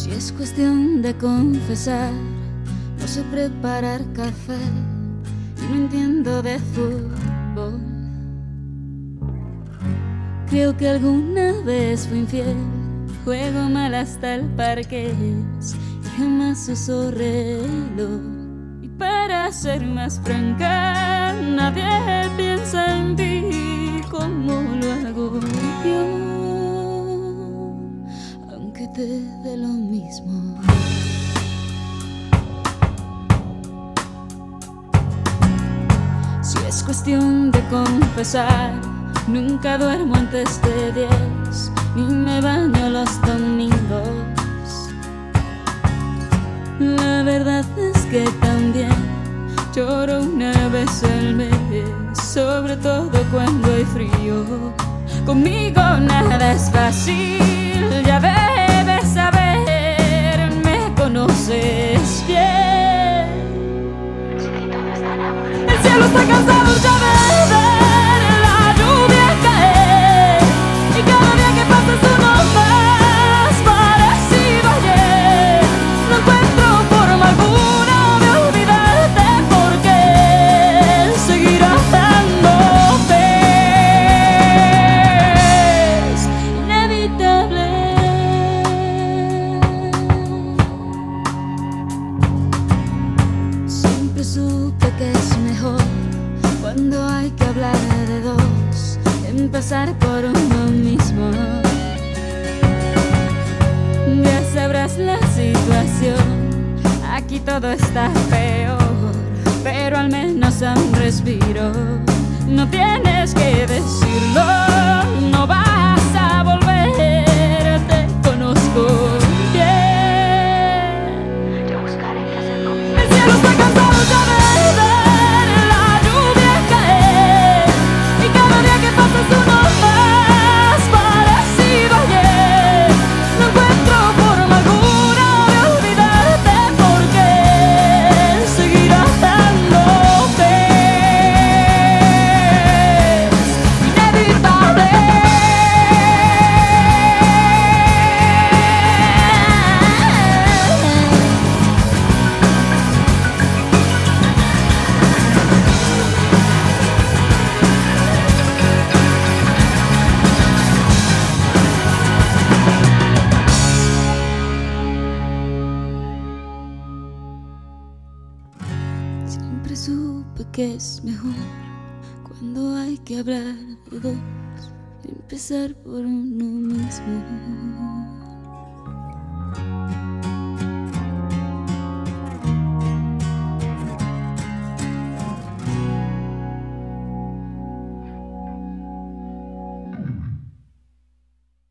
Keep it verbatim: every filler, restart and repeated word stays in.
Si es cuestión de confesar, no sé preparar café y no entiendo de fútbol. Creo que alguna vez fui infiel, juego mal hasta el parqués y jamás uso reloj. Y para ser más franca, nadie piensa en ti como lo hago yo, aunque te dé lo mismo. Si es cuestión de confesar, nunca duermo antes de diez, ni me baño los domingos. La verdad es que también lloro una vez al mes, sobre todo cuando hay frío. Conmigo nada es fácil, ya debes saber, me conoces bien. El cielo está cansado ya de ver la lluvia caer, y cada día que pasa es uno más parecido a ayer. No encuentro forma alguna de olvidarte, porque seguirás dándote. Es inevitable. Siempre supe que es mejor, cuando hay que hablar de dos, empezar por uno mismo. Ya sabrás la situación, aquí todo está peor, pero al menos a un respiro. No tienes que decirlo, no vas a volver, te conozco bien. Yo buscaré qué hacer conmigo. El cielo está cansado ya de ver la lluvia caer, y cada día que pasa es uno más parecido a ayer. No encuentro forma alguna de olvidarte, porque seguirás dándote. Es inevitable. Siempre supe que es mejor, cuando hay que hablar de dos, empezar por uno mismo.